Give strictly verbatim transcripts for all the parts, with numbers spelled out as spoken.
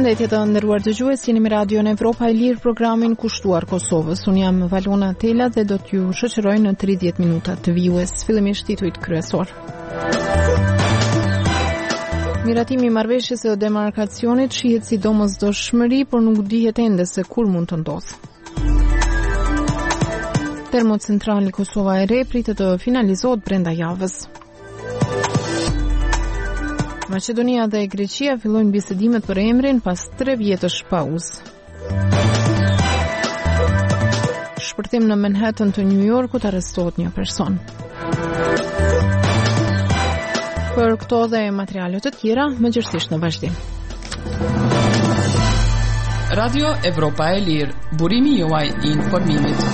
Përshëndetje të nderuar dëgjues, jeni me Radion Evropa e Lirë, programin kushtuar Kosovës. Unë jam Valona Tela dhe do t'ju shoqëroj në tridhjetë minuta të vijues. Fillimisht titujt kryesor. Miratimi i marrëveshjes së demarkacionit shihet si domosdoshmëri, por nuk dihet ende se kur mund të ndodhë. Termocentrali Kosova e Re pritet të finalizohet brenda javës. Maqedonia dhe Greqia fillojnë bisedimet për emrin pas tre vjetësh pauzë. Shpërthim në Manhattan të New Yorkut, arrestohet një person. Për këto dhe materiale të tjera, mëngjesisht në vazhdim. Radio Evropa e Lirë, burimi juaj i informimit.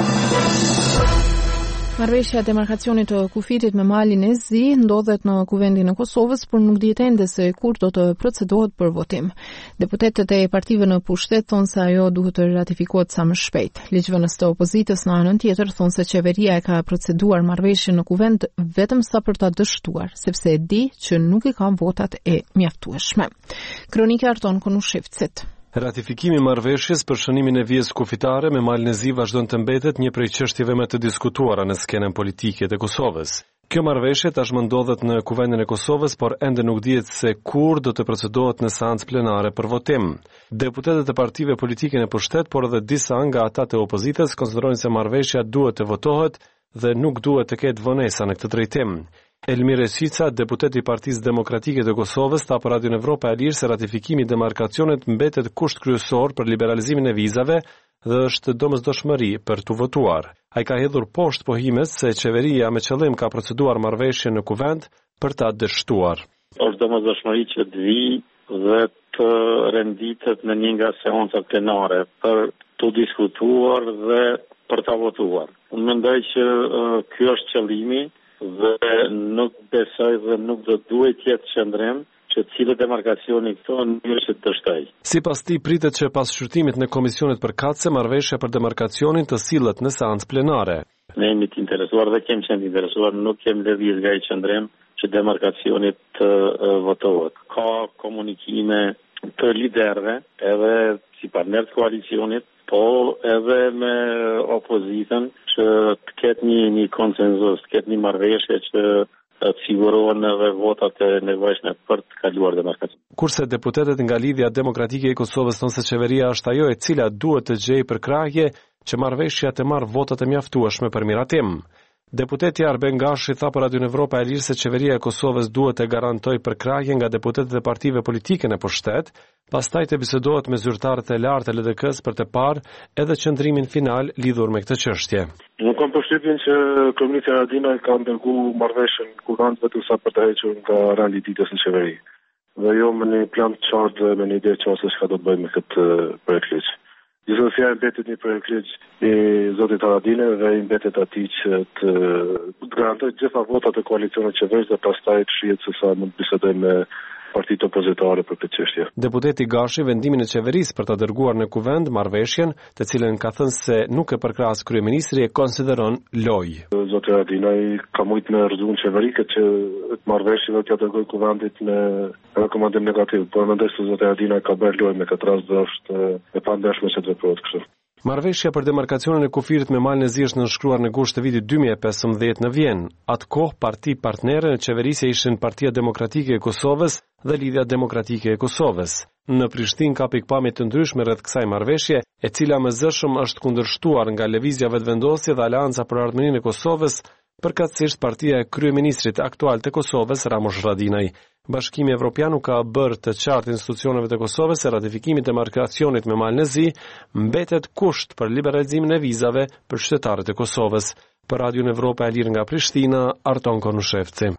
Marrëveshja e demarkacionit të kufirit me malin e Zi ndodhet në kuvendin e Kosovës, por nuk dihet ende se kur do të procedohet për votim. Deputetët e partive në pushtet thonë se ajo duhet të ratifikohet sa më shpejt. Ligjvënës të opozitës në anën tjetër thonë se qeveria e ka proceduar marrëveshjen në kuvend vetëm sa për ta dështuar, sepse e di që nuk i ka votat e mjaftueshme. Kronika Arton Konushevcit. Ratifikimi i marrëveshjes për shënimin e vijës kufitare me malin e Zi vazhdon të mbetet një prej çështjeve më të diskutuara në skenën politike të Kosovës. Kjo marrëveshje tashmë ndodhet në kuvendin e Kosovës, por ende nuk dihet se kur do të procedohet në seancë plenare për votim. Deputetët e partive politike në pushtet, por edhe disa nga ata të opozitës konsiderojnë se marrëveshja duhet të votohet dhe nuk duhet të ketë vonesa në këtë drejtim. Elmir Esica, deputet i Partisë Demokratike të Kosovës, tha për Radion Evropa e Lirë se ratifikimi i demarkacionit mbetet kusht kryesor për liberalizimin e vizave dhe është domosdoshmëri për të votuar. Ai ka hedhur poshtë pohimes se qeveria me qëllim ka proceduar marrëveshjen në kuvend për ta dështuar. Është domosdoshmëri që të vi dhe të renditet në një nga seancat plenare për të diskutuar dhe për ta votuar. Unë mendoj që uh, ky është qëllimi dhe nuk besoj dhe nuk do duhet jetë qëndrim që cilë demarkacioni këto në njërë që të dështoj. Sipas tij pritet që pas shqyrtimit në komisionet përkatëse marrëveshja për demarkacionin të sillet në seancë plenare. Ne jemi të interesuar dhe kemi qenë të interesuar, nuk kemi lëvizje nga i qëndrim që demarkacionit të uh, votohet. Ka komunikime të liderëve edhe si partner të koalicionit, po edhe me opozitën që të ketë një, një konsenzus, të ketë një marrëveshje që të sigurohen edhe votat e nevojshme për të kaluar demarkacion. Kurse deputetët nga Lidhja Demokratike e Kosovës thonë se qeveria është ajo e cila duhet të gjejë përkrahje që marrëveshja të marrë votat e mjaftueshme për miratim. Deputeti Arben Gashi tha për Radion Evropa e Lirë se qeveria e Kosovës duhet të garantojë përkrahje nga deputetët e partive politike në pushtet, pastaj të bisedohet me zyrtarët e lartë të L D K-s për të parë edhe qëndrimin final lidhur me këtë çështje. Nuk kam përshtypjen që Komuniteti Haradinaj ka ndërguar marrëveshjen kurant vetëm sa për të hequr nga realiteti në qeveri. Dhe jo me një plan të qartë dhe me një ide të qartë se çka do të bëjmë me këtë projekt ligj. Gjithsesi mbetet një projekt ligj i zotit Haradinaj dhe i mbetet atij që të garantojë gjitha votat e koalicionit qeverisë dhe pastaj të shihet se sa mund të bisedojmë me partitë opozitare për këtë çështje. Deputeti Gashi vendimin e qeverisë për ta dërguar në kuvend marrëveshjen, të cilën ka thënë se nuk e përkrahas kryeministri, e konsideron lojë. Zoti Haradinaj ka mujt me rrëzuar qeverisë që marrëveshjen do t'ia dërgojë kuvendit në rekomandim negativ, por mendoj se zoti Haradinaj ka bërë lojë me këtë rast dhe është e pandershme se të veprohet kështu. Marrëveshja për demarkacionin e kufirit me malin e Zi është nënshkruar në gusht të vitit dy mijë e pesëmbëdhjetë në Vjenë. Atë kohë parti partnere në qeverisje ishin Partia Demokratike e Kosovës dhe Lidhja Demokratike e Kosovës. Në Prishtinë ka pikpamje të ndryshme rreth kësaj marrëveshje, e cila mëzëshëm është kundërshtuar nga Lëvizja Vetëvendosje dhe Aleanca për Ardhmërinë e Kosovës, përkatësisht partia e kryeministrit aktual të Kosovës Ramush Haradinaj. Bashkimi Evropian nuk ka bërë të qartë institucioneve të Kosovës se ratifikimi i demarkacionit me malin e Zi mbetet kusht për liberalizimin e vizave për qytetarët e Kosovës. Për Radion Evropa e Lirë nga Prishtina, Arton Konushevci.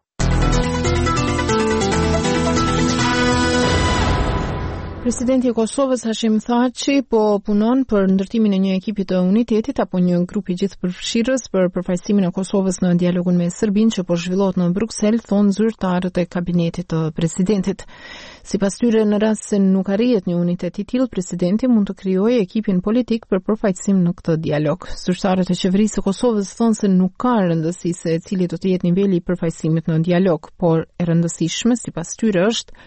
Presidenti i Kosovës Hashim Thaçi po punon për ndërtimin e një ekipi të unitetit apo një grupi gjithëpërfshirës për përfaqësimin e Kosovës në dialogun me Serbinë që po zhvillohet në Bruksel, thonë zyrtarët e kabinetit të presidentit. Sipas tyre, në rast se nuk arrihet një unitet i tillë, presidenti mund të krijojë ekipin politik për përfaqësim në këtë dialog. Zyrtarët e qeverisë së Kosovës thonë se nuk ka rëndësi se cili do të jetë niveli i përfaqësimit në dialog, por e rëndësishme sipas tyre është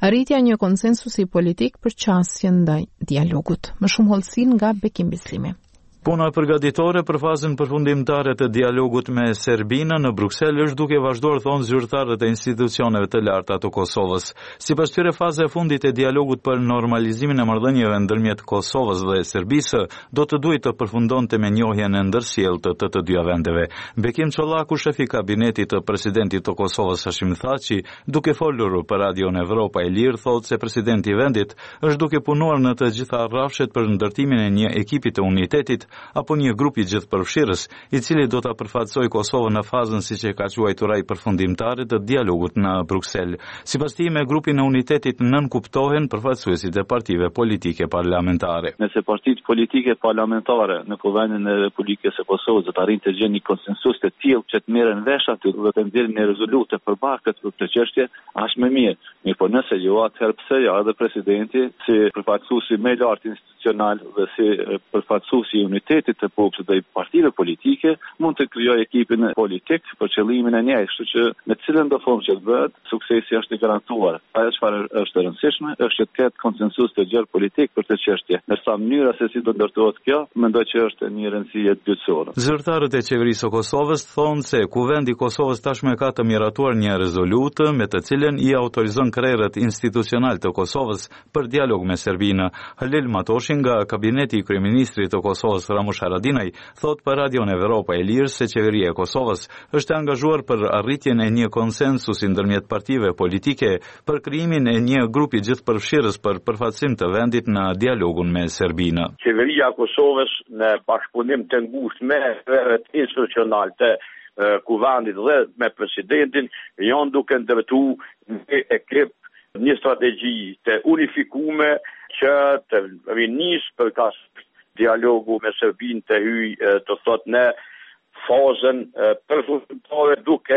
arritja e një konsensusi politik për qasjen ndaj dialogut. Më shumë hollësi nga Bekim Bislimi. Puna përgatitore për fazën përfundimtare të dialogut me Serbinë në Bruksel është duke vazhduar, thonë zyrtarët e institucioneve të larta të Kosovës. Sipas tyre, faza e fundit e dialogut për normalizimin e marrëdhënieve ndërmjet Kosovës dhe Serbisë do të duhet të përfundonte me njohjen e ndërsjelltë të të dyja vendeve. Bekim Çollaku, shefi i kabinetit të presidentit të Kosovës Hashim Thaçi, duke folur për Radion Evropa e Lirë, thotë se presidenti i vendit është duke punuar në të gjitha rrafshet për ndërtimin e një ekipi të unitetit apo një grup i gjithëpërfshirës, i cili do ta përfaqësojë Kosovën në fazën siç e ka quajtur ai përfundimtare të dialogut në Bruksel. Sipas tij, me grupin e unitetit nënkuptohen përfaqësuesit e partive politike parlamentare. Nëse partitë politike parlamentare në Kuvendin e Republikës së Kosovës do të arrijnë të gjejnë një konsensus të tillë që të merren vesh aty dhe të nxjerrin një rezolutë për bakët për këtë çështje, aq më mirë. Mirë, po nëse jo, atëherë pse ja edhe presidenti si përfaqësuesi më i lartë institucional dhe si përfaqësuesi i unitetit të popullit dhe i partive politike mund të krijojë ekipin politik për qëllimin e njëjtë, kështu që me cilën do formë që të bëhet, suksesi është i garantuar. Ajo çfarë është e rëndësishme është që të ketë konsensus të gjerë politik për këtë çështje. Ndërsa mënyra se si do ndërtohet kjo, mendoj që është një rëndësi e dytësore. Zyrtarët e qeverisë së Kosovës thonë se Kuvendi i Kosovës tashmë ka të miratuar një rezolutë me të cilën i autorizon krerët institucional të Kosovës për dialog me Serbinë. Halil Matoshin nga kabineti i kryeministrit të Kosovës Ramush Haradinaj thot për Radion Evropa e Lirë se qeveria e Kosovës është angazhuar për arritjen e një konsensusi ndërmjet partive politike për krijimin e një grupi gjithëpërfshirës për përfaqësim të vendit në dialogun me Serbinë. Qeveria e Kosovës në bashkëpunim të ngushtë me krerët institucional të Kuvendit dhe me presidentin janë duke ndërtuar një ekip, një strategji të unifikume që të rinis për kas dialogu me Serbinë të hyjë të thot në fazën përfundimtare duke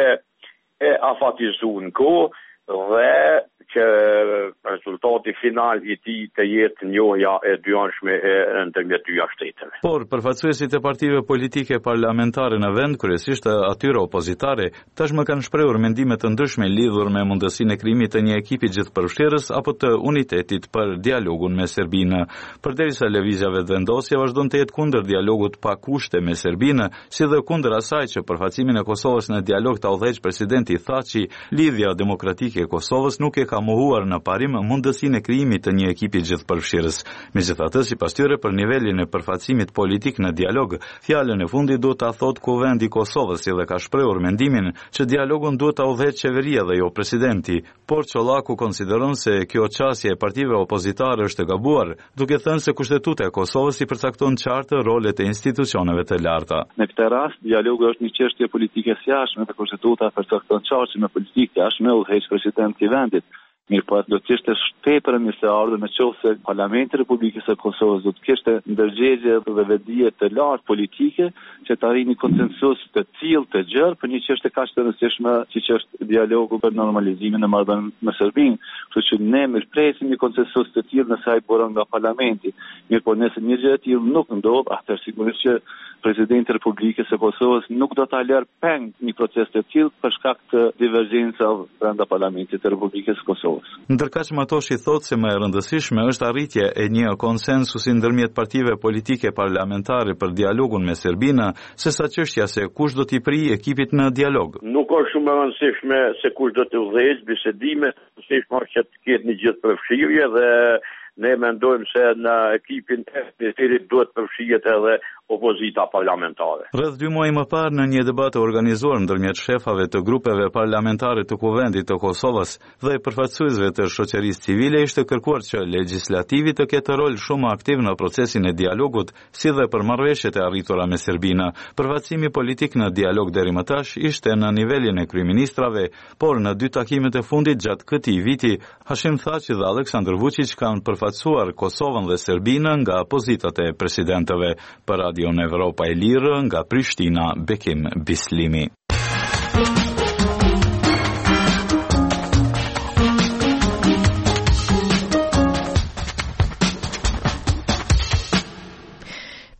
e afatizuar në kohë dhe që rezultati final i tij të jetë njohja e dyanshme e ndërmjet dyja shteteve. Por përfaqësuesit e partive politike parlamentare në vend, kryesisht atyre opozitare, tashmë kanë shprehur mendime të ndryshme lidhur me mundësinë e krijimit të një ekipi gjithëpërfshirës apo të unitetit për dialogun me Serbinë. Përderisa lëvizjave të vendosje vazhdon të jetë kundër dialogut pa kushte me Serbinë, si dhe kundër asaj që përfaqësimin e Kosovës në dialog ta udhëheqë presidenti Thaçi, lidhja demokratike e Kosovës nuk e ka mohuar në parim mundësinë e krijimit të një ekipi gjithëpërfshirës. Megjithatë, sipas tyre, për nivelin e përfaqësimit politik në dialog, fjalën e fundit duhet ta thotë Kuvendi i Kosovës, si dhe ka shprehur mendimin që dialogun duhet ta udhëheqë qeveria dhe jo presidenti. Por Çollaku konsideron se kjo qasje e partive opozitare është e gabuar, duke thënë se kushtetuta e Kosovës i përcakton qartë rolet e institucioneve të larta. Në këtë rast, dialogu është një çështje politike e jashtme dhe kushtetuta përcakton qartë me politikë jashtme udhëheq presidenti i vendit. Mirë, po do të ishte shtetër me se ardhur në qoftë se Parlamenti i Republikës së Kosovës do të kishte ndërgjegje dhe vetëdije të lartë politike që të arrijë një konsensus të tillë të gjerë për një çështje kaq të rëndësishme siç është dialogu për normalizimin e marrëdhënieve me Serbinë. Kështu që ne mirpresim një konsensus të tillë nëse ai buron nga Parlamenti. Mirë, po nëse një gjë e tillë nuk ndodh, atëherë sigurisht që presidenti i Republikës së Kosovës nuk do ta lërë peng një proces të tillë për shkak të divergjencave brenda Parlamentit të Republikës së Kosovës. Ndërkaq Matoshi thotë se më e rëndësishme është arritja e një konsensusi ndërmjet partive politike parlamentare për dialogun me Serbinë, sesa çështja se kush do t'i prijë ekipit në dialog. Nuk është shumë e rëndësishme se kush do të udhëheqë bisedime, rëndësishme është që të ketë një gjithëpërfshirje dhe ne mendojmë se në ekipin e ministrit duhet përfshihet edhe opozita parlamentare. Rreth dy muaj më parë, në një debat të organizuar ndërmjet shefave të grupeve parlamentare të Kuvendit të Kosovës dhe përfaqësuesve të shoqërisë civile, ishte kërkuar që legislativi të ketë rol shumë aktiv në procesin e dialogut, si dhe për marrëveshjet e arritura me Serbinë. Përfaqësimi politik në dialog deri më tash ishte në nivelin e kryeministrave, por në dy takimet e fundit gjatë këtij viti, Hashim Thaçi dhe Aleksandar Vučić kanë përfaqësuar Kosovën dhe Serbinë nga pozitat e presidentëve. Për Radion Evropa e Lirë, nga Prishtina, Bekim Bislimi.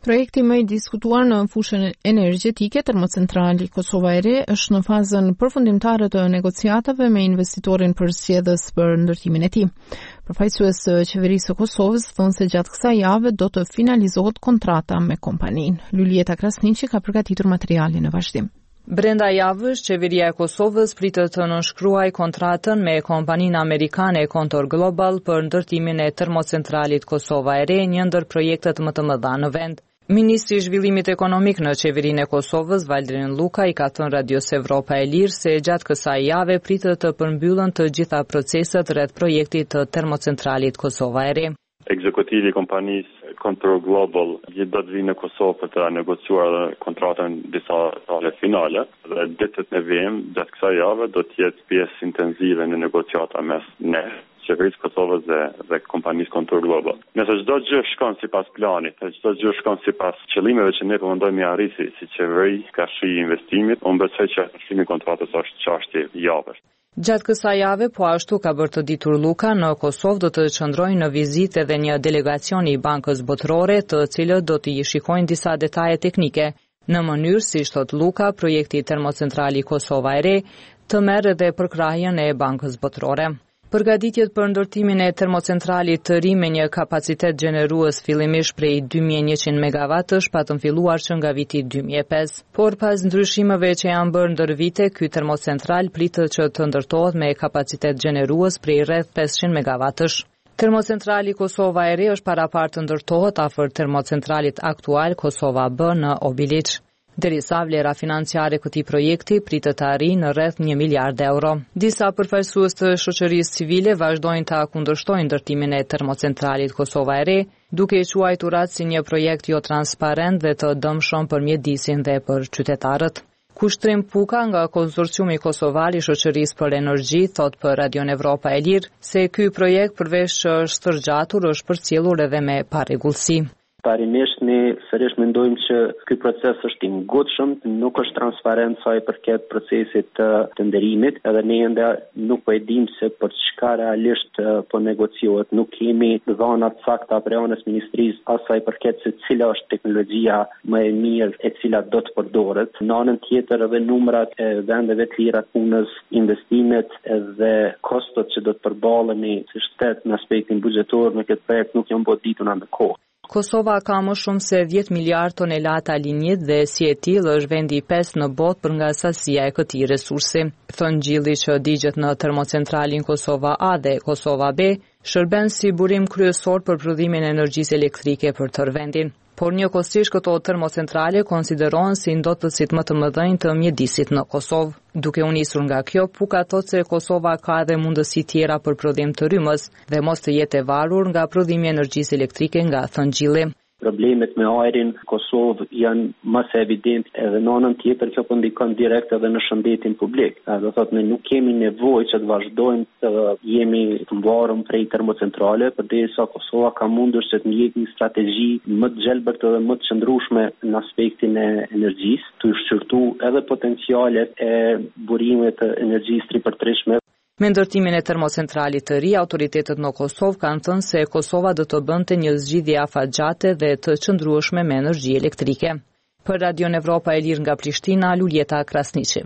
Projekti më i diskutuar në fushën energjetike, termocentrali Kosova e Re është në fazën përfundimtare të negociatave me investitorin përzierdhës për ndërtimin e tij. Përfaqësues të qeverisë së Kosovës thonë se gjatë kësaj jave do të finalizohet kontrata me kompaninë. Lulieta Krasniqi ka përgatitur materialin në vazhdim. Brenda javës, qeveria e Kosovës pritet të nënshkruajë kontratën me kompaninë amerikane Kontor Global për ndërtimin e termocentralit Kosova e Re, një ndër projektet më të mëdha në vend. Ministri i Zhvillimit Ekonomik në qeverinë e Kosovës, Valdrin Luka, i ka thënë Radios Evropa e Lirë se gjatë kësaj jave pritet të përmbyllen të gjitha proceset rreth projektit të termocentralit Kosova e Re. Ekzekutivi i kompanisë Control Global do të vinë në Kosovë për të negociuar kontratën disa data finale dhe ditët në vijim gjatë kësaj jave do të jetë pjesë intensive në negociata mes ne, qeverisë Kosovës dhe, dhe kompanisë Control Global. Nëse çdo gjë shkon sipas planit, çdo gjë shkon sipas qëllimeve që ne po mendojmë arritsi si qeveri ka shi investimit, unë besoj që shimi i kontratës është çështje javësh. Gjatë kësaj jave, po ashtu ka bërë të ditur Luka, në Kosovë do të qëndrojnë në vizitë edhe një delegacion i Bankës Botërore, të cilët do të shikojnë disa detaje teknike. Në mënyrë, si thot Luka, projekti termocentrali Kosova e Re të merr edhe përkrahjen e Bankës Botërore. Përgatitjet për ndërtimin e termocentralit të ri me një kapacitet gjenerues fillimisht prej dy mijë e njëqind megawattësh patën filluar që nga viti dy mijë e pesë, por pas ndryshimeve që janë bërë ndër vite, ky termocentral pritet që të ndërtohet me kapacitet gjenerues prej rreth pesëqind megawattësh. Termocentrali Kosova e Re është parapart të ndërtohet afër termocentralit aktual Kosova B në Obiliç. Derisa vlera financiare këtij projekti pritet të arrijë në rreth një miliard euro. Disa përfaqësues të shoqërisë civile vazhdojnë ta kundërshtojnë ndërtimin e termocentralit Kosova e Re, duke i quajtur atë si një projekt jo transparent dhe të dëmshëm për mjedisin dhe për qytetarët. Kushtrim Puka nga Konsorciumi Kosovar i Shoqërisë për Energji thot për Radion Evropa e Lirë se ky projekt përveç që është stërgjatur është përcjellur edhe me parregullsi. Parimisht ne sërish mendojmë që ky proces është i ngutshëm, nuk është transparent sa i përket procesit të, të nderimit, edhe ne ende nuk po e dimë se për çka realisht po negociohet, nuk kemi dhëna të sakta për anës ministrisë as sa i përket se cila është teknologjia më e mirë e cila do të përdoret. Në anën tjetër edhe numrat e vendeve të lira punës, investimet edhe kostot që do të përballemi si shtet në aspektin buxhetor në këtë projekt nuk janë bërë ditur në kohë. Kosova ka më shumë se dhjetë miliard tonelata lignit dhe si e tillë është vendi i pestë në botë për nga sasia e këtij resursi. Thon Gjilli që digjet në termocentralin Kosova A dhe Kosova B shërben si burim kryesor për prodhimin e energjisë elektrike për tërë vendin. Por njëkohësisht këto termocentrale konsiderohen si ndotësit më të mëdhenj të mjedisit në Kosovë. Duke u nisur nga kjo, Puka thot se Kosova ka edhe mundësi tjera për prodhim të rrymës dhe mos të jetë e varur nga prodhimi i energjisë elektrike nga Thon Gjilli. Problemet me ajrin në Kosovë janë më së evident edhe në anën tjetër kjo po ndikon direkt edhe në shëndetin publik. Do thotë ne nuk kemi nevojë që të vazhdojmë të jemi të mbarëm prej termocentrale, përderisa Kosova ka mundur që të ndjekë një strategji më të gjelbërt dhe më të qëndrueshme në aspektin e energjisë, të shqyrtu edhe potencialet e burimit të energjisë ripërtërishme. Me ndërtimin e termocentralit të ri, autoritetet në Kosovë kanë thënë se Kosova do të bënte një zgjidhje afatgjate dhe të qëndrueshme me energji elektrike. Për Radion Evropa e Lirë nga Prishtina, Lulieta Krasniqi.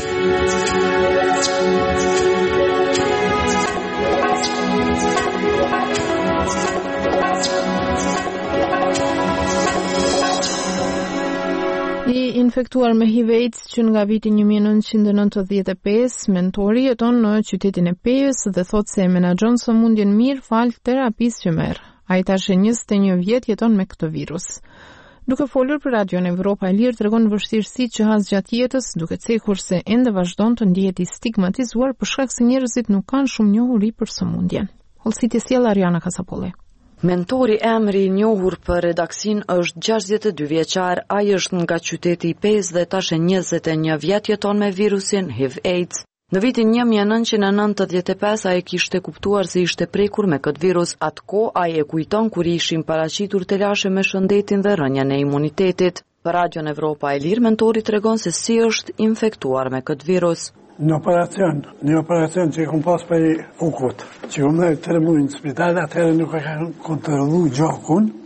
I infektuar me H I V AIDS që nga viti një mijë e nëntëqind e nëntëdhjetë e pesë, mentori jeton në qytetin e Pejës dhe thot se menaxhon sëmundjen mirë fal terapisë që merr. Ai tash e njëzet e një vjet jeton me këtë virus. Duke folur për Radion Evropa e Lirë tregon vështirësitë që has gjatë jetës, duke cekur se ende vazhdon të ndihet i stigmatizuar për shkak se njerëzit nuk kanë shumë njohuri për sëmundjen. Hollësitje sjell Ariana Kasapolli. Mentori emri i njohur për redaksin është gjashtëdhjetë e dy vjeçar, ai është nga qyteti i Pejës dhe tash e njëzet e një vjet jeton me virusin H I V AIDS. Në vitin një mijë e nëntëqind e nëntëdhjetë e pesë ai kishte kuptuar se ishte prekur me këtë virus. Atko ai e kujton kur ishin paraqitur telashe me shëndetin dhe rënien e imunitetit. Për Radion Evropa e Lirë, mentori tregon se si është infektuar me këtë virus. Në operacion, një operacion që i kom pas për i fukut, që u me të rëmujnë në spital, atëherë nuk e kanë kontrolu gjakun,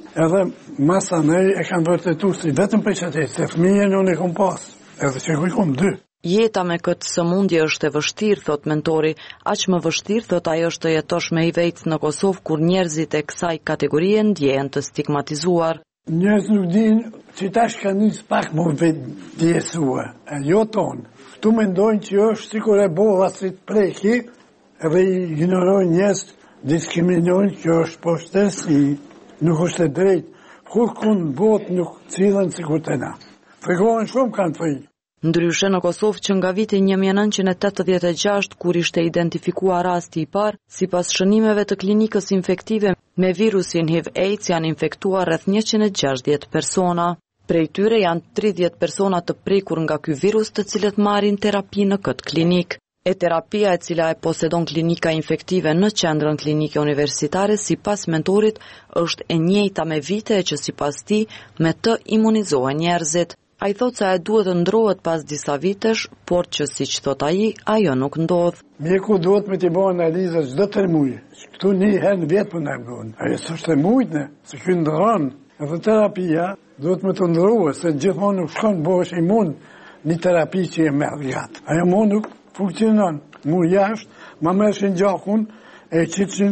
edhe masa ne e kanë vërtetuar si vetëm për çatë se fëmijën unë e kam pas, edhe që ku kom dy. Jeta me këtë sëmundje është e vështirë, thot mentori, aq më vështirë thot ajo është të jetosh me H I V AIDS në Kosovë kur njerëzit e kësaj kategorie ndjehen të stigmatizuar. Njerëz nuk dinë që tash kanë nis pak më vetë djesua, e jo tonë. Këtu mendojnë që është sikur e bolla si të preki, edhe i ignorojnë njerëz, diskriminojnë që është poshtesi, nuk është e drejtë. Kur kun botë nuk cilën sikur të na. Fregohen shumë kanë të Ndryshe në Kosovë që nga viti një mijë e nëntëqind e tetëdhjetë e gjashtë kur ishte identifikuar rasti i parë, sipas shënimeve të klinikës infektive me virusin H I V AIDS janë infektuar rreth njëqind e gjashtëdhjetë persona. Prej tyre janë tridhjetë persona të prekur nga ky virus të cilët marrin terapi në këtë klinikë. E terapia e cila e posedon klinika infektive në qendrën klinike universitare sipas mentorit është e njëjta me vite që sipas tij me të imunizohen njerëzit. A i thot se e duhet të ndrohet pas disa vitesh, por që si që thot aji, ajo nuk ndodh. Mjeku duhet me t'i bo analizë çdo tre muaj. Këtu një herë në vjetë për në bëhen. Ajo s'është e mujtë ne, se kjo ndëron. Edhe terapia duhet me të ndrohet, se gjithmonë nuk shkon bëhesh imun një terapi që e merr gjatë. Ajo mo nuk funksionon. Mu jashtë, ma mërshin gjakun e qitin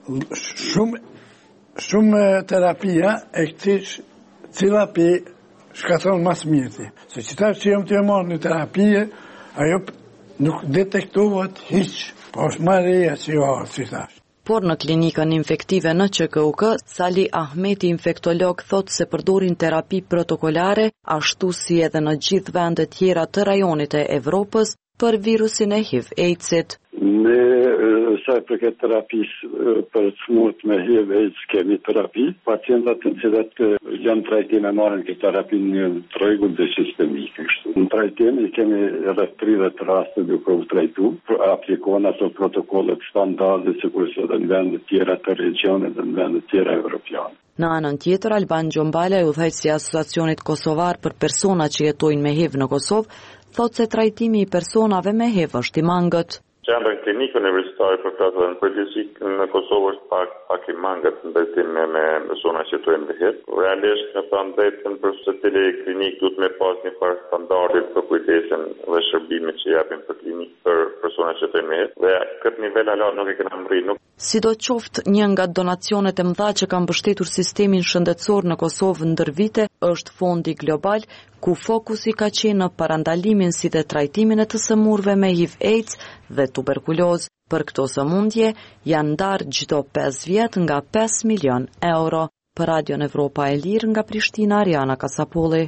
shumë, shumë terapia e këti cila për shkatron mas mirëti. Se që ta që jam të e marrë në terapie, ajo nuk detektohet hiq, po është ma reja që jo arë, që tash. Por në klinikën infektive në Q K U K, Sali Ahmeti, infektolog, thot se përdorin terapi protokolare, ashtu si edhe në gjithë vendet tjera të rajonit e Evropës, për virusin e H I V AIDS-it. Ne sa i përket terapisë për smurt me H I V AIDS kemi terapi. Pacientat të cilët janë trajtime marrin këtë terapi në rregull dhe sistemike. Në trajtim i kemi rreth tridhjetë raste duke u trajtuar, aplikojnë ato protokollet standarde sikurse edhe në vende tjera të regjionit dhe në vende tjera evropiane. Në anën tjetër, Alban Gjombala, udhëheqësi i Asociacionit Kosovar për persona që jetojnë me H I V në Kosovë, thot se trajtimi i personave me H I V është i mangët. Qendra klinikë universitare për klasave në përgjithësi në Kosovë është pak pak i mangët në ndërtim me, me persona që jetojnë me H I V. Realisht, në thënë drejtën për çdo klinikë duhet me pas një farë standarde për kujdesin dhe shërbimet që japin për klinikë për persona që jetojnë me H I V. Dhe këtë nivel ala nuk e kena mri. Nuk... Sidoqoftë, një nga donacionet e mëdha që kanë mbështetur sistemin shëndetësor në Kosovë ndër vite është Fondi Global, ku fokusi ka qenë në parandalimin si dhe trajtimin e të sëmurve me H I V AIDS dhe tuberkulozë. Për këto sëmundje janë ndarë çdo pesë vjet nga pesë milion euro. Për Radion Evropa e Lirë nga Prishtina, Ariana Kasapolli.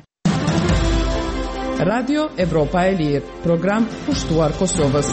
Radio Evropa e Lirë, program pushtuar Kosovës.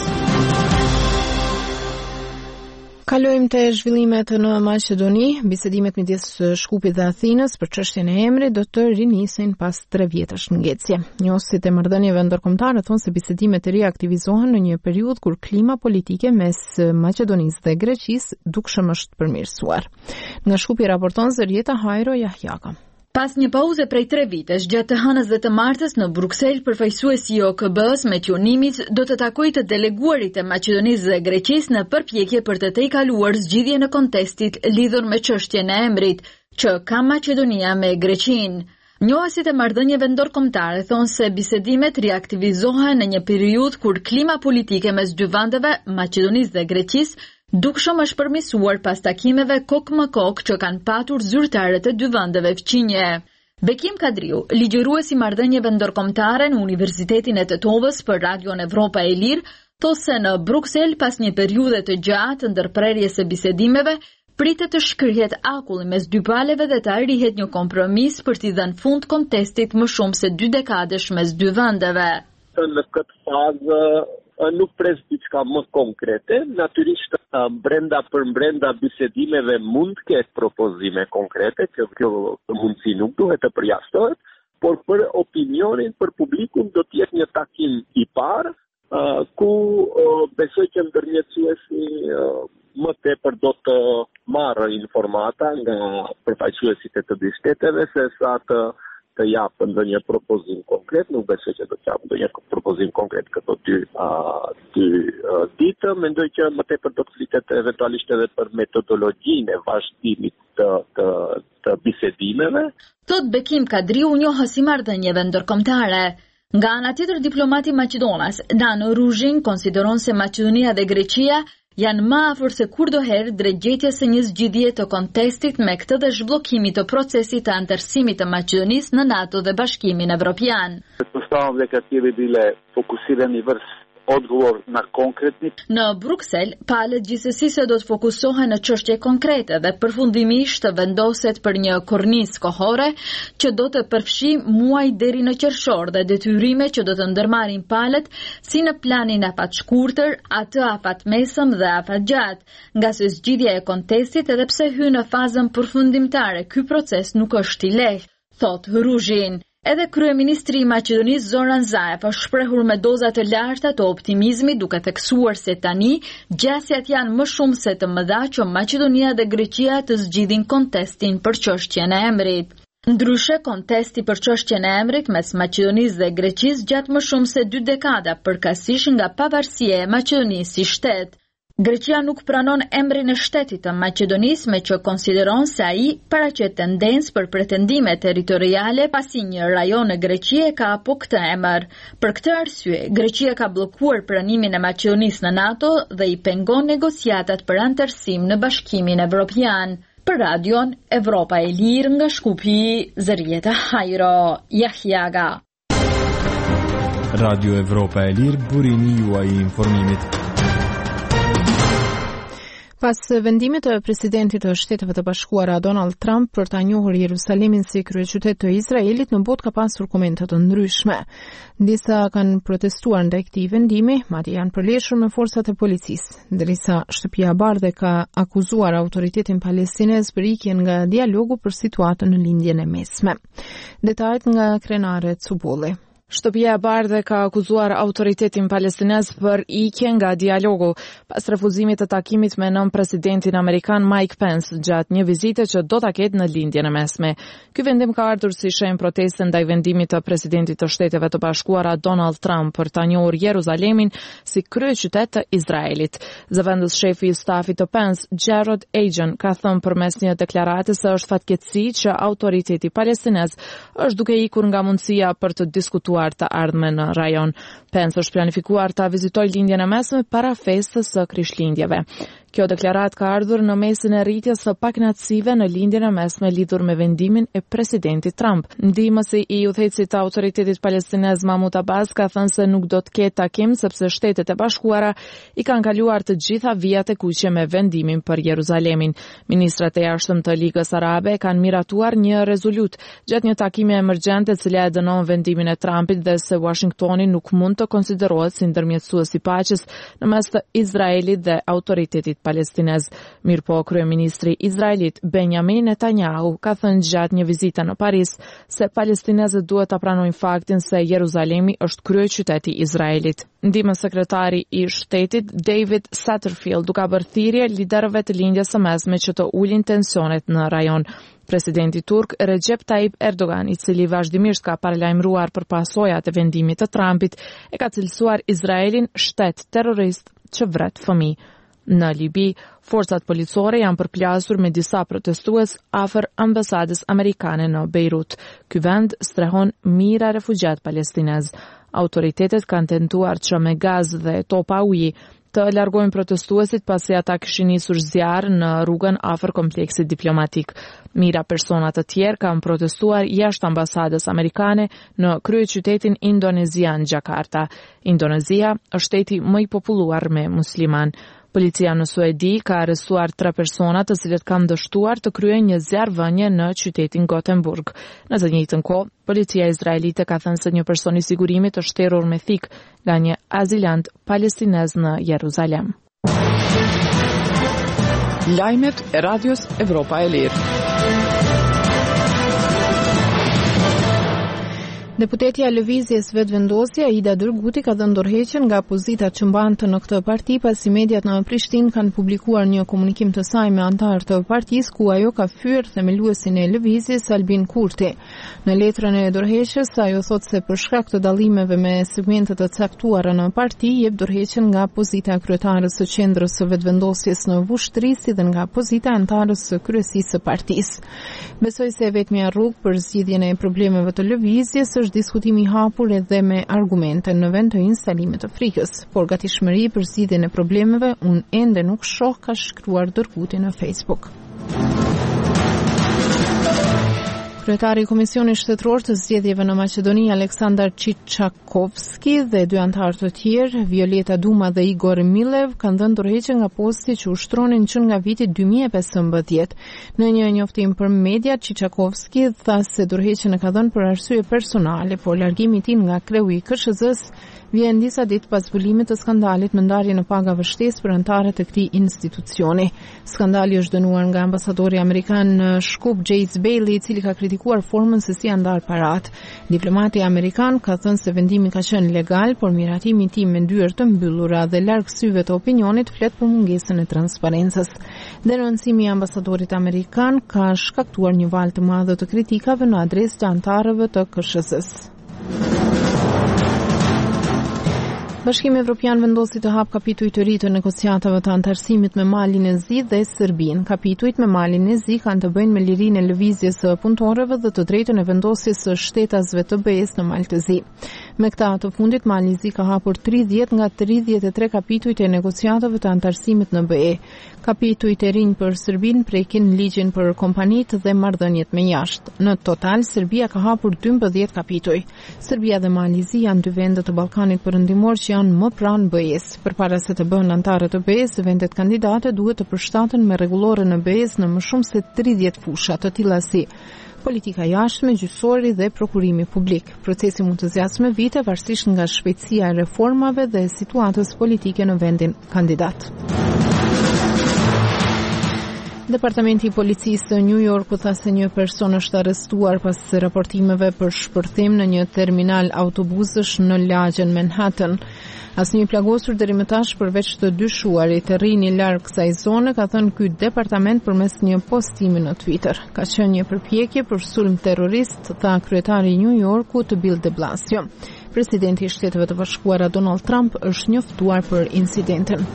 Kalojmë te zhvillimet në Maqedoni. Bisedimet midis Shkupit dhe Athinës për çështjen e emrit do të rinisin pas tre vjetësh ngecje. Njohësit e marrëdhënieve ndërkombëtare thonë se bisedimet e riaktivizohen në një periudhë kur klima politike mes Maqedonisë dhe Greqisë dukshëm është përmirësuar. Nga Shkupi raporton Zërieta Hajro Jahjaka. Pas një pauze prej tre vitesh, gjatë të hënës dhe të martës në Bruksel, përfaqësuesi i O K B-s me qunimis do të takojë të deleguarit e Maqedonisë dhe Greqisë në përpjekje për të tejkaluar zgjidhje në kontestit lidhur me çështjen e emrit që ka Maqedonia me Greqinë. Njohësit e marrëdhënieve ndërkombëtare thonë se bisedimet riaktivizohen në një periudhë kur klima politike mes dy vendeve, Maqedonisë dhe Greqisë, dukshëm është përmirësuar pas takimeve kokë më kokë që kanë patur zyrtarët e dy vendeve fqinje. Bekim Kadriu, ligjërues i marrëdhënieve ndërkombëtare në Universitetin e Tetovës për Radion Evropa e Lirë, thotë se në Bruksel pas një periudhe të gjatë ndërprerjes së bisedimeve, pritet të shkrihet akulli mes dy palëve dhe të arrihet një kompromis për t'i dhënë fund kontestit më shumë se dy dekadesh mes dy vendeve. Në këtë fazë nuk pres diçka më konkrete, natyrisht brenda për brenda bisedimeve mund të ketë propozime konkrete, që kjo mundësi nuk duhet të përjashtohet, por për opinionin, për publikun do të jetë një takim i parë, ku besoj që ndërmjetësuesi më tepër do të marrë informata nga përfaqësuesit e të dy shteteve se sa të të japë ndonjë propozim konkret, nuk besoj që do të japë ndonjë propozim konkret këto dy dy ditë. Mendoj që më tepër do të flitet eventualisht edhe për metodologjinë e vazhdimit të, të të bisedimeve. Thot Bekim Kadriu njohës i marrëdhënieve ndërkombëtare. Nga ana tjetër, diplomati Maqedonas Dan Ruzhin konsideron se Maqedonia dhe Greqia janë më afër se kurdoherë drejt gjetjes së një zgjidhje të kontestit, me këtë dhe zhbllokimit të procesit të anëtarësimit të Maqedonisë në NATO dhe Bashkimin Evropian. Pretpostavljam дека tije bi bile fokusirani vërs odgovor na konkretni. Në Bruksel, palët gjithsesi se do të fokusohen në çështje konkrete dhe përfundimisht të vendoset për një kornizë kohore që do të përfshi muaj deri në qershor dhe detyrime që do të ndërmarrin palët si në planin afat shkurtër, atë afat mesëm dhe afat gjatë, nga se zgjidhja e kontestit edhe pse hyn në fazën përfundimtare, ky proces nuk është i lehtë, thot Ruzhin. Edhe kryeministri i Maqedonisë Zoran Zaev është shprehur me doza të larta të optimizmit, duke theksuar se tani gjasjat janë më shumë se të mëdha që Maqedonia dhe Greqia të zgjidhin kontestin për çështjen e emrit. Ndryshe, kontesti për çështjen e emrit mes Maqedonisë dhe Greqisë gjatë më shumë se dy dekada, përkatësisht nga pavarësia e Maqedonisë si shtet. Greqia nuk pranon emrin e shtetit të Maqedonisë, me që konsideron se ai paraqet tendencë për pretendime territoriale pasi një rajon në Greqi ka apo këtë emër. Për këtë arsye, Greqia ka bllokuar pranimin e Maqedonisë në NATO dhe i pengon negociatat për anëtarësim në Bashkimin Evropian. Për radion Evropa e Lirë nga Shkupi, Zërieta Hajro, Jahjaga. Radio Evropa e Lirë, burimi juaj i informimit. Pas vendimit të presidentit të Shteteve të Bashkuara Donald Trump për ta njohur Jerusalemin si kryeqytet të Izraelit, në botë ka pasur komente të ndryshme. Disa kanë protestuar ndaj këtij vendimi, madje janë përleshur me forcat e policisë, ndërsa Shtëpia e Bardhë ka akuzuar autoritetin palestinez për ikjen nga dialogu për situatën në lindjen e mesme. Detajet nga Krenare Cubulli. Shtëpia e Bardhë ka akuzuar autoritetin palestinez për ikje nga dialogu pas refuzimit të takimit me nën presidentin amerikan Mike Pence gjatë një vizite që do ta ketë në lindjen e mesme. Ky vendim ka ardhur si shenjë proteste ndaj vendimit të presidentit të Shteteve të Bashkuara Donald Trump për ta njohur Jeruzalemin si kryeqytet të Izraelit. Zëvendës shefi i stafit të Pence, Jared Agen, ka thënë përmes një deklarate se është fatkeqësi që autoriteti palestinez është duke ikur nga mundësia për të diskutuar të ardhme në rajon. Pence është planifikuar të vizitojë lindjen e mesme para festës së Krishtlindjeve. Kjo deklarat ka ardhur në mesin e rritjes së pakënaqësive në lindjen e mesme lidhur me vendimin e presidentit Trump. Ndihmësi i udhëheqësit të autoritetit palestinez Mahmoud Abbas ka thënë se nuk do të ketë takim sepse Shtetet e Bashkuara i kanë kaluar të gjitha vijat e kuqe me vendimin për Jeruzalemin. Ministrat e jashtëm të Ligës Arabe kanë miratuar një rezolut gjatë një takimi emergjente e cila e dënon vendimin e Trumpit dhe se Washingtoni nuk mund të konsiderohet si ndërmjetësues i paqes në mes të Izraelit dhe autoritetit palestinez. Mirpo, kryeministri izraelit Benjamin Netanyahu ka thënë gjatë një vizite në Paris se palestinezët duhet ta pranojnë faktin se Jeruzalemi është kryeqyteti i Izraelit. Ndihmë sekretari i shtetit David Satterfield duka bërë thirrje liderëve të lindjes së mesme që të ulin tensionet në rajon. Presidenti turk Recep Tayyip Erdogan, i cili vazhdimisht ka paralajmëruar për pasojat e vendimit të Trumpit, e ka cilësuar Izraelin shtet terrorist që vret fëmijë. Në Libi, forcat policore janë përplasur me disa protestues afër ambasadës amerikane në Beirut. Ky vend strehon mijëra refugjat palestinez. Autoritetet kanë tentuar që me gaz dhe topa uji të largojnë protestuesit pasi ata kishin nisur zjarr në rrugën afër kompleksit diplomatik. Mijëra persona të tjerë kanë protestuar jashtë ambasadës amerikane në kryeqytetin indonezian Jakarta. Indonezia është shteti më i populluar me musliman. Policia në Suedi ka arrestuar tre persona të cilët kanë dështuar të kryejnë një zjarrvënie në qytetin Gothenburg. Në të njëjtën kohë, policia izraelite ka thënë se një person i sigurimit është terror me thik nga një azilant palestinez në Jeruzalem. Lajmet e Radios Evropa e Lirë. Deputetja e Lëvizjes Vetëvendosje Ida Dërguti ka dhënë ndërheqjen nga pozitat që mbante në këtë parti pasi mediat në Prishtinë kanë publikuar një komunikim të saj me antar të partisë ku ajo ka fyer themeluesin e lëvizjes Albin Kurti. Në letrën e ndërheqjes ajo thotë se për shkak të dallimeve me segmente të caktuara në parti jep ndërheqjen nga pozita e kryetares së qendrës së vetëvendosjes në Vushtri si dhe nga pozita e antarës së kryesisë së partisë. Besoj se vetmja rrugë për zgjidhjen e problemeve të lëvizjes është diskutimi i hapur edhe me argumente në vend të instalimit të frikës, por gatishmëri për zgjidhjen e problemeve unë ende nuk shoh, ka shkruar Dërguti në Facebook. Kryetari i Komisionit Shtetëror të Zgjedhjeve në Maqedoni, Aleksandar Qiçakovski dhe dy anëtar të tjerë, Violeta Duma dhe Igor Milev, kanë dhënë ndërheqje nga posti që ushtronin që nga viti dy mijë e pesëmbëdhjetë. Në një njoftim për media, Qiçakovski tha se ndërheqjen e ka dhënë për arsye personale, por largimi i tij nga kreu i K S Z-s vjen disa ditë pas zbulimit të skandalit me ndarjen e pagave shtesë për anëtarët e këtij institucioni. Skandali është dënuar nga ambasadori amerikan në Shkup James Bailey, i cili ka kritikuar formën se si janë ndarë parat. Diplomati amerikan ka thënë se vendimi ka qenë legal, por miratimi i tij me ndyrë të mbyllura dhe larg syve të opinionit flet për mungesën e transparencës. Denoncimi i ambasadorit amerikan ka shkaktuar një valë të madhe të kritikave në adresë të anëtarëve të K S Z-s. Bashkimi Evropian vendosi të hap kapituj të ri të negociatave të antarësimit me Malin e Zi dhe Serbinë. Kapitujt me Malin e Zi kanë të bëjnë me lirinë e lëvizjes së punëtorëve dhe të drejtën e vendosjes së shtetasve të B E-s në Maltëzi. Me këta të fundit, Mali i Zi ka hapur tridhjetë nga tridhjetë e tre kapitujt e negociatave të antarësimit në B E. Kapitujt e rinj për Serbinë prekin ligjin për kompanitë dhe marrëdhëniet me jashtë. Në total, Serbia ka hapur dymbëdhjetë kapituj. Serbia dhe Mali i Zi janë dy vende të Ballkanit Perëndimor që janë më pranë B E-s. Përpara se të bëhen anëtarë të B E-s, vendet kandidate duhet të përshtaten me rregullore në B E-s në më shumë se tridhjetë fusha, të tilla si politika jashtme, gjyqësori dhe prokurimi publik. Procesi mund të zgjasë me vite varësisht nga shpejtësia e reformave dhe situatës politike në vendin kandidat. Departamenti i Policisë të New Yorku tha se një person është arrestuar pas raportimeve për shpërthim në një terminal autobusësh në lagjen Manhattan. Asnjë plagosur deri më tash përveç të dyshuarit të rrini larg kësaj zone, ka thënë ky departament përmes një postimi në Twitter. Ka qenë një përpjekje për sulm terrorist, tha kryetari i New Yorku të Bill de Blasio. Presidenti i Shteteve të Bashkuara Donald Trump është njoftuar për incidentin.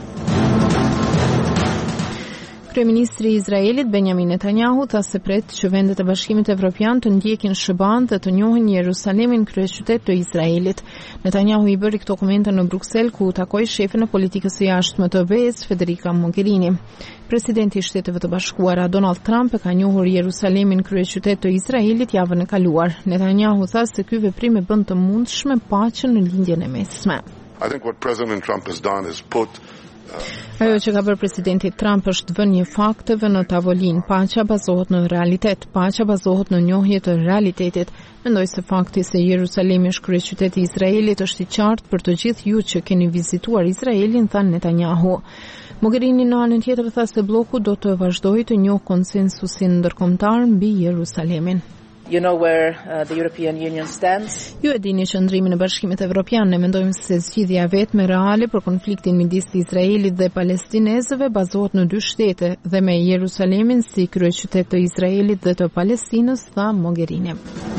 Kryeministri i Izraelit Benjamin Netanyahu tha se pret që vendet e Bashkimit Evropian të ndjekin Shëban dhe të njohin Jerusalemin kryeqytet të Izraelit. Netanyahu i bëri këto komente në Bruksel ku takoi shefin e politikës së jashtme të B E-s Federica Mogherini. Presidenti i Shteteve të Bashkuara Donald Trump e ka njohur Jerusalemin kryeqytet të Izraelit javën e kaluar. Netanyahu tha se ky veprim e bën të mundshme paqen në lindjen e mesme. I think what President Trump has done is put Ajo që ka bërë presidenti Trump është vënë një fakteve në tavolinë. Paqja bazohet në realitet, paqja bazohet në njohje të realitetit. Mendoj se fakti se Jerusalemi është kryeqyteti i Izraelit është i qartë për të gjithë ju që keni vizituar Izraelin, tha Netanyahu. Mogherini në anën tjetër tha se bloku do të vazhdojë të njohë konsensusin ndërkombëtar mbi Jerusalemin. You know where uh, the European Union stands. Ju e dini qëndrimin e Bashkimit Evropian. Ne mendojmë se zgjidhja vetme reale për konfliktin midis Izraelit dhe palestinezëve bazohet në dy shtete dhe me Jerusalemin si kryeqytet të Izraelit dhe të Palestinës, tha Mogherini.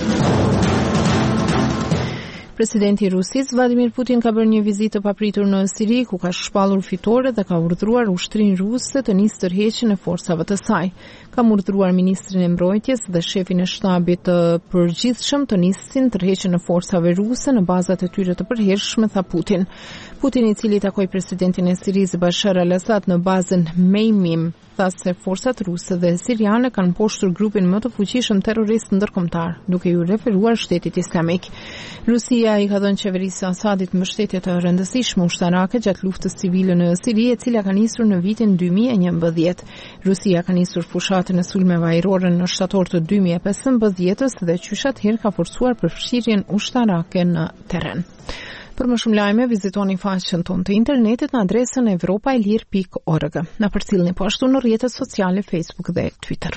Presidenti i Rusisë Vladimir Putin ka bërë një vizitë të papritur në Siri, ku ka shpallur fitore dhe ka urdhëruar ushtrinë ruse të nisë tërheqjen e forcave të saj. Ka urdhëruar ministrin e mbrojtjes dhe shefin e shtabit të përgjithshëm të nisin tërheqjen e forcave ruse në bazat e tyre të përhershme, tha Putin. Putin, i cili takoi presidentin e Sirisë Bashar al-Assad në bazën Meimim, tha se forcat ruse dhe siriane kanë mposhtur grupin më të fuqishëm terrorist ndërkombëtar, duke ju referuar Shtetit Islamik. Rusia i ka dhënë qeverisë së Asadit mbështetje të rëndësishme ushtarake gjatë luftës civile në Siri, e cila ka nisur në vitin dy mijë e njëmbëdhjetë. Rusia ka nisur fushatën e sulmeve ajrore në shtator të dy mijë e pesëmbëdhjetës dhe qyshat herë ka forcuar përfshirjen ushtarake në terren. Për më shumë lajme, vizitoni faqen tonë të internetit në adresën evropaelir pikë org. Na përcjellni po ashtu në rrjetet sociale Facebook dhe Twitter.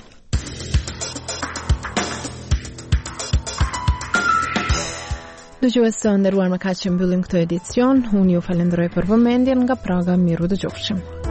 Dëgjues të nderuar, më kaq që mbyllim këtë edicion. Unë ju falenderoj për vëmendjen. Nga Praga, miru dëgjofshim.